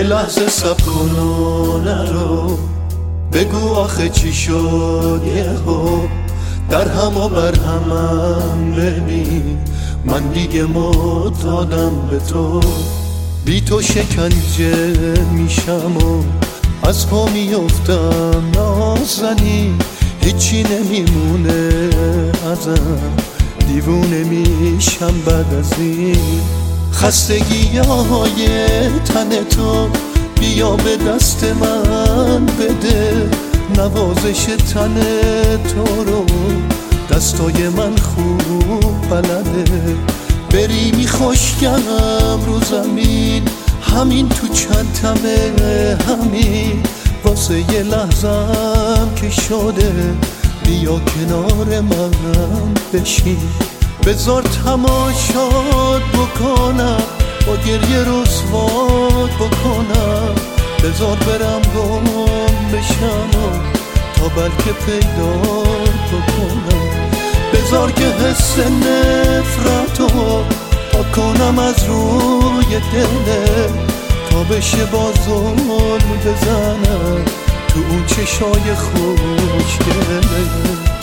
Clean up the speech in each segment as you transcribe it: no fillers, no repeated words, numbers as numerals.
یه لحظه صبر کن و نرو، بگو آخه چی شد یهو، در هم و بر همم ببین، من دیگه معتادم به تو. بی تو شکنجه میشم و از پا میافتم نازنین، هیچی نمیمونه ازم، دیوونه میشم بعد از این. خستگی های تن تو بیا به دست من بده، نوازش تن تو رو دستای من خوب بلده. بریمی خشکم رو زمین، همین تو چندتمه، همین واسه یه لحظم که شده، بیا کنار من بشین. بذار تماشات بکنم، با گریه رسوات بکنم، بذار برم گم بشم و تا بلکه پیدات بکنم. بذار که حس نفرتو پاک کنم از روی دله، تا بشه با ظلم بزنم تو اون چشای خوشگلت.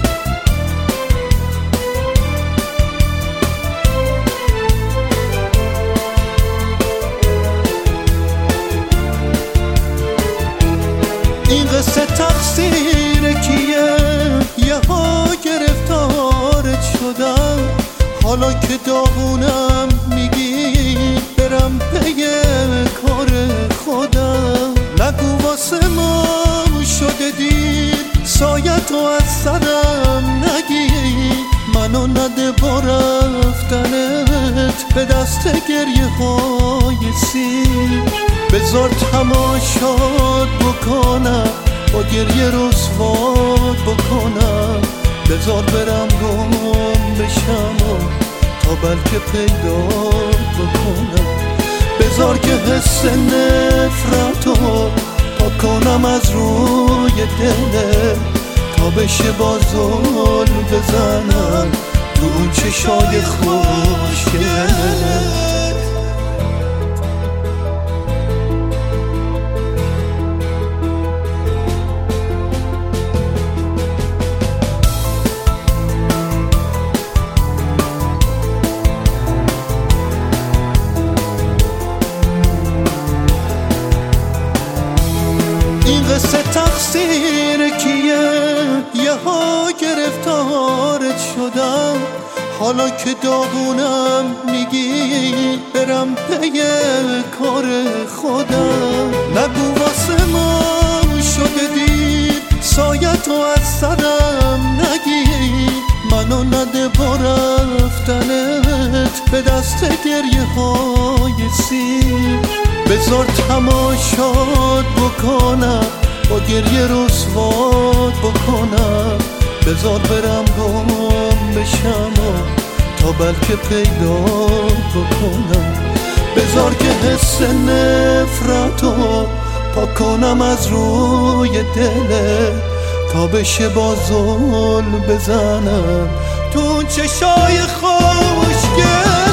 این قصه تقصیر کیه؟ یه ها گرفتارت شدم، حالا که داغونم میگی برم پی کار خودم. نگو واسه ما شده دیر، سایتو از سرم نگیر، منو نده با رفتنت به دست گریه های سیر. بذار تماشات بکنم، با گریه رسوات بکنم، بذار برم گم بشم و تا بلکه پیدات بکنم. بذار که حس نفرتو پاک کنم از روی دله، تا بشه با ظلم بزنم تو اون چشای خوشگلت. این قصه تقصیر کیه؟ یه ها گرفتارت شدم، حالا که داغونم میگی برم پی کار خودم. نگو واسه ما شده دیر، سایتو از سرم نگیر، منو نده با رفتنت به دست گریه های سیر. بذار تماشات بکنم، با گریه رسوات بکنم، بذار برم گم بشم و تا بلکه پیدات بکنم. بذار که حس نفرتو پاک کنم از روی دله، تا بشه با ظلم بزنم تو چشای خوشگل.